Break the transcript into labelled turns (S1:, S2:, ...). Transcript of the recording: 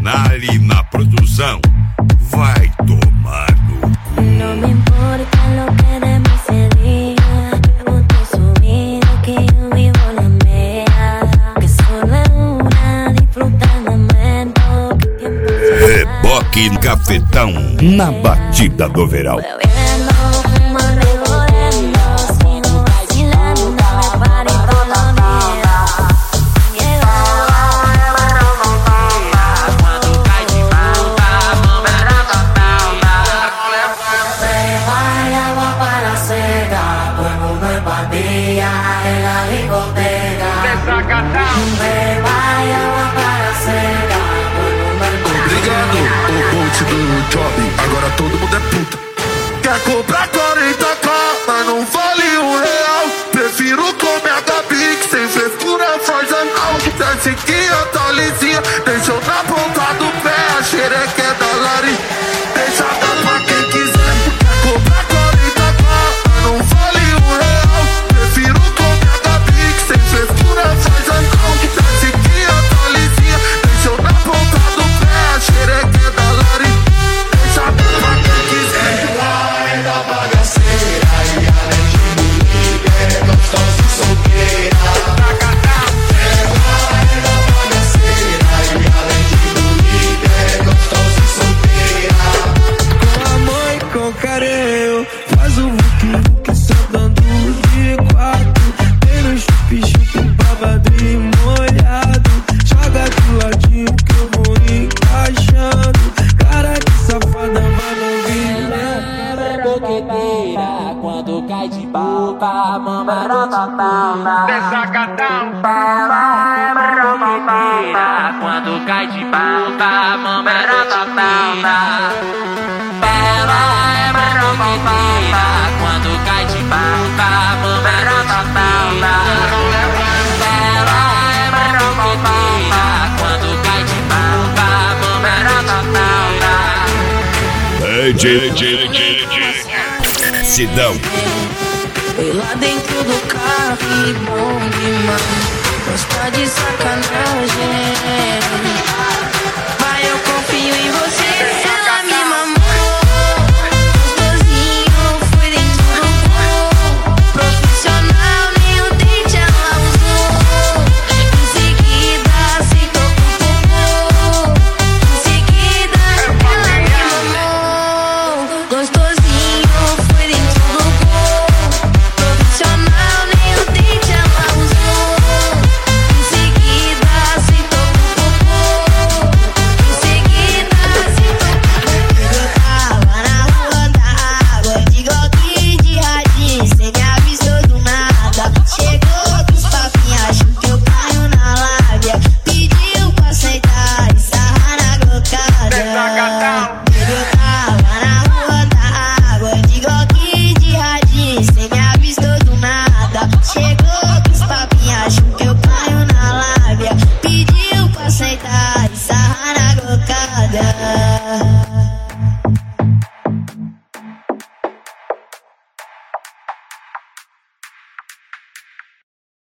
S1: Nari na produção. Vai tomar no cu.
S2: No me importa lo que de mí se diga. Pregunto su vida, que yo vivo la mía. Que solo es una, disfruta el momento. Que tiempo se va.
S1: Reboque no cafetão, na batida do verão.
S2: Bebiendo, fumando y jodiendo. Sigo vacilando, me party todos los días.
S3: Quando cai de volta, mama rapapamba.
S4: Hay agua para secar, todo el mundo en pandilla, en la discoteca. Hay agua para secar, todo el mundo en
S5: Obrigado,
S4: pandilla.
S5: o coach do job, agora todo mundo é puta. Quer comprar 40k, mas não vale R$1. Prefiro comer da Big, sem frescura, faz anal. Desce que eu tô lisinha, deixou na ponta do pé, a xereca é da Lari. Deixa dar pra quem quiser. Quer comprar 40k, mas não vale R$1. Prefiro comer da Big, sem frescura, faz anal. Desce que eu tô lisinha, deixou na ponta do pé, a xereca é da Lari. Deixa dar pra quem quiser. Da bagaceira e além de bonita, é gostosa e solteira. Ela é da bagaceira e além de bonita, é gostosa e solteira. Com a mãe, com carinho, faz o vuki-vuki só dando de quatro. Tem no chupi-chupi, babadinho molhado. Joga de ladinho que eu vou encaixando. Cara de safada, vai não vir.
S3: Boqueteira, quando cai de boca, mama rapapamba. Boqueteira, quando cai de boca, mama rapapamba. Ela é boqueteira, quando cai de boca, mama rapapamba. Ela é boqueteira, quando cai de boca, mama rapapamba.
S1: Sidão.
S2: Foi lá dentro do carro e bom demais. Mas tá de sacanagem.